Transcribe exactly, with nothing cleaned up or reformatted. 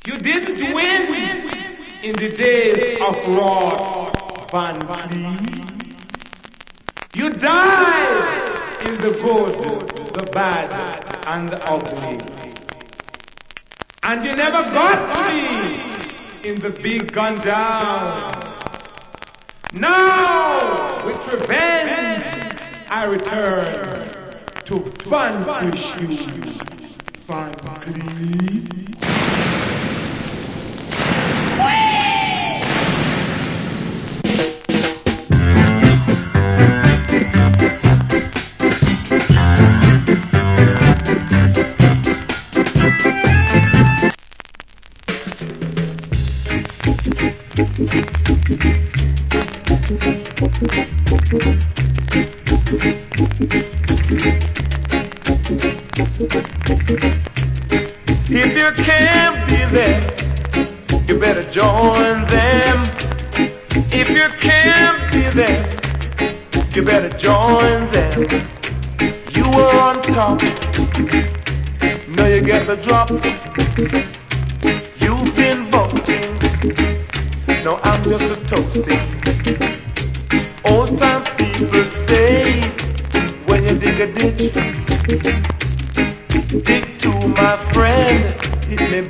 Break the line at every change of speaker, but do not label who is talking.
You didn't win in the days of Lord Van Cleef. You died in the good, the bad, and the ugly. And you never got me in the big gun down. Now, with revenge, I return to vanquish you, Van Cleef. If you can't be there, you better join them. If you can't be there, you better join them. You were on top, now you get the drop.